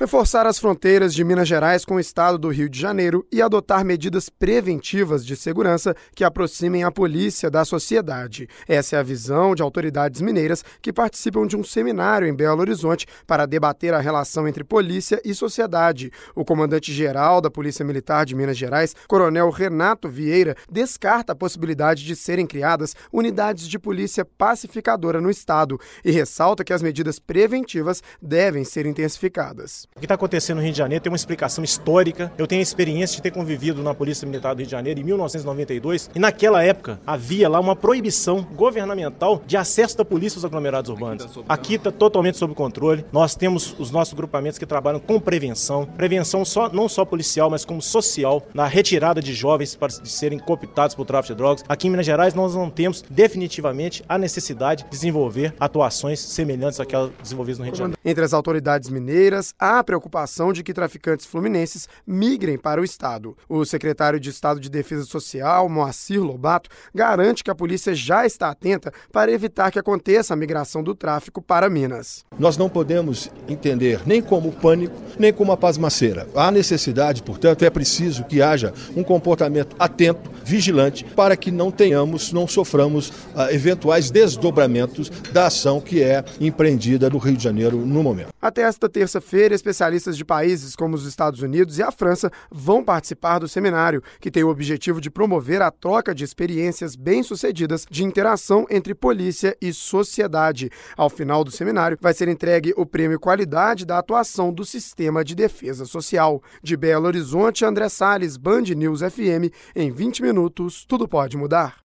reforçar as fronteiras de Minas Gerais com o estado do Rio de Janeiro e adotar medidas preventivas de segurança que aproximem a polícia da sociedade. Essa é a visão de autoridades mineiras que participam de um seminário em Belo Horizonte para debater a relação entre polícia e sociedade. O comandante-geral da Polícia Militar de Minas Gerais, Coronel Renato Vieira, descarta a possibilidade de serem criadas unidades de polícia pacificadora no estado e ressalta que as medidas preventivas devem ser intensificadas. O que está acontecendo no Rio de Janeiro tem uma explicação histórica. Eu tenho a experiência de ter convivido na Polícia Militar do Rio de Janeiro em 1992 e naquela época havia lá uma proibição governamental de acesso da polícia aos aglomerados urbanos. Aqui está totalmente sob controle. Nós temos os nossos grupamentos que trabalham com prevenção não só policial, mas como social, na retirada de jovens para serem cooptados por tráfico de drogas. Aqui em Minas Gerais nós não temos definitivamente a necessidade de desenvolver atuações semelhantes àquelas desenvolvidas no Rio de Janeiro. Entre as autoridades mineiras, há a preocupação de que traficantes fluminenses migrem para o estado. O secretário de Estado de Defesa Social, Moacir Lobato, garante que a polícia já está atenta para evitar que aconteça a migração do tráfico para Minas. Nós não podemos entender nem como pânico, nem como uma pasmaceira. Há necessidade, portanto, é preciso que haja um comportamento atento, vigilante, para que não soframos eventuais desdobramentos da ação que é empreendida no Rio de Janeiro no momento. Até esta terça-feira, especialistas de países como os Estados Unidos e a França vão participar do seminário, que tem o objetivo de promover a troca de experiências bem-sucedidas de interação entre polícia e sociedade. Ao final do seminário, vai ser entregue o Prêmio Qualidade da Atuação do Sistema de Defesa Social. De Belo Horizonte, André Salles, Band News FM. Em 20 minutos, tudo pode mudar.